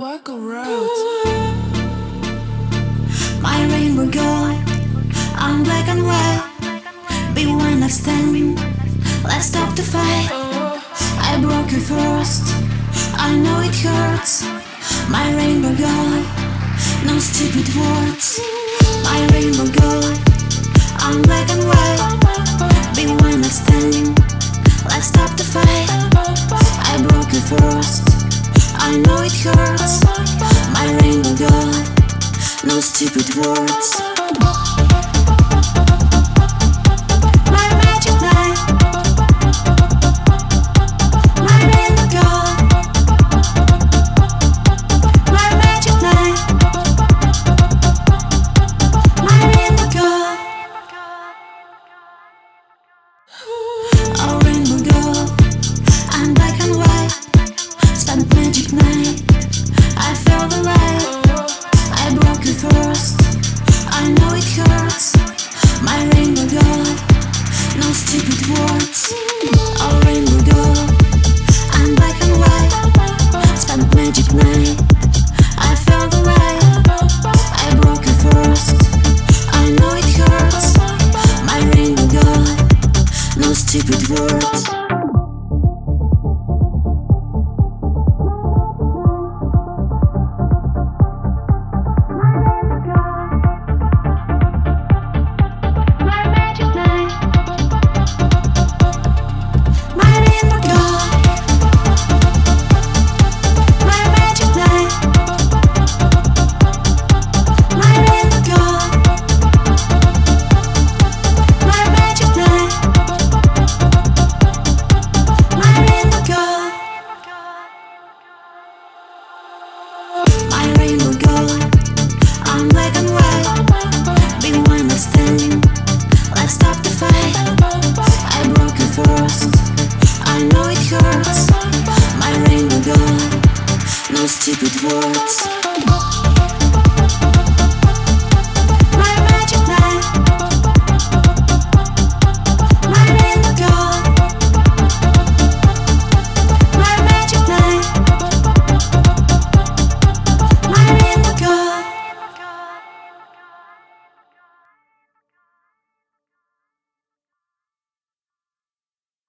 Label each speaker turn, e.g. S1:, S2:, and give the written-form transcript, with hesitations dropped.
S1: Walk a road.
S2: My rainbow girl, I'm black and white. Be one night stand, let's stop the fight. I broke you first, I know it hurts. My rainbow girl, no stupid words. My rainbow girl, I'm black and white. Be one night stand, let's stop the fight. I broke you first, I know it hurts. My rainbow girl, no stupid words. My magic night, my rainbow girl, my magic night, my rainbow girl. Oh rainbow girl, I'm black and white. Spent magic night, I felt the light. I broke you first, I know it hurts. My rainbow girl, no stupid words. Oh rainbow girl, I'm black and white. Spent magic night, I felt the light. I broke you first, I know it hurts. My rainbow girl, no stupid words. My rainbow girl, I'm black and white. Be one night stand, let's stop the fight. I broke you first, I know it hurts. My rainbow girl, no stupid words.